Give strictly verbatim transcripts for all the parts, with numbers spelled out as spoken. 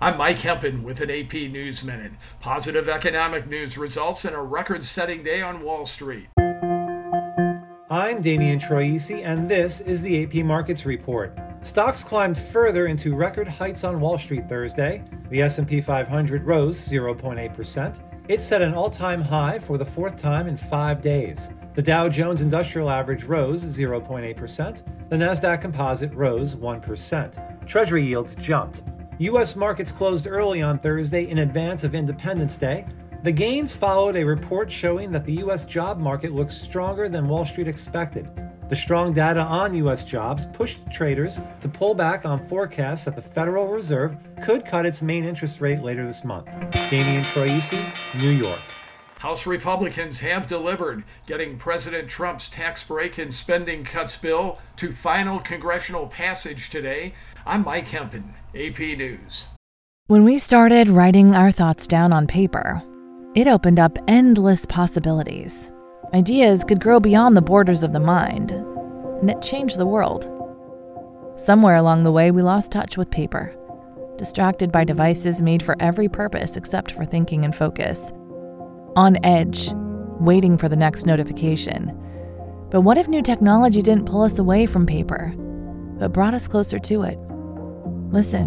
I'm Mike Hempen with an A P News Minute. Positive economic news results in a record-setting day on Wall Street. I'm Damian Troisi, and this is the A P Markets Report. Stocks climbed further into record heights on Wall Street Thursday. The S and P five hundred rose zero point eight percent. It set an all-time high for the fourth time in five days. The Dow Jones Industrial Average rose zero point eight percent. The Nasdaq Composite rose one percent. Treasury yields jumped. U S markets closed early on Thursday in advance of Independence Day. The gains followed a report showing that the U S job market looks stronger than Wall Street expected. The strong data on U S jobs pushed traders to pull back on forecasts that the Federal Reserve could cut its main interest rate later this month. Damian Troisi, New York. House Republicans have delivered, getting President Trump's tax break and spending cuts bill to final congressional passage today. I'm Mike Hempen, A P News. When we started writing our thoughts down on paper, it opened up endless possibilities. Ideas could grow beyond the borders of the mind, and it changed the world. Somewhere along the way, we lost touch with paper, distracted by devices made for every purpose except for thinking and focus. On edge, waiting for the next notification. But what if new technology didn't pull us away from paper, but brought us closer to it? Listen.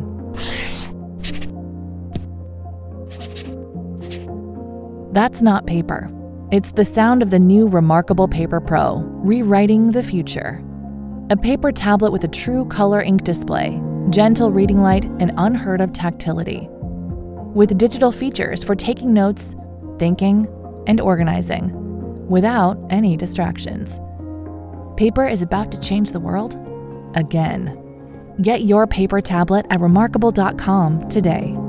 That's not paper. It's the sound of the new Remarkable Paper Pro, rewriting the future. A paper tablet with a true color ink display, gentle reading light, and unheard of tactility. With digital features for taking notes, thinking, and organizing, without any distractions. Paper is about to change the world again. Get your paper tablet at remarkable dot com today.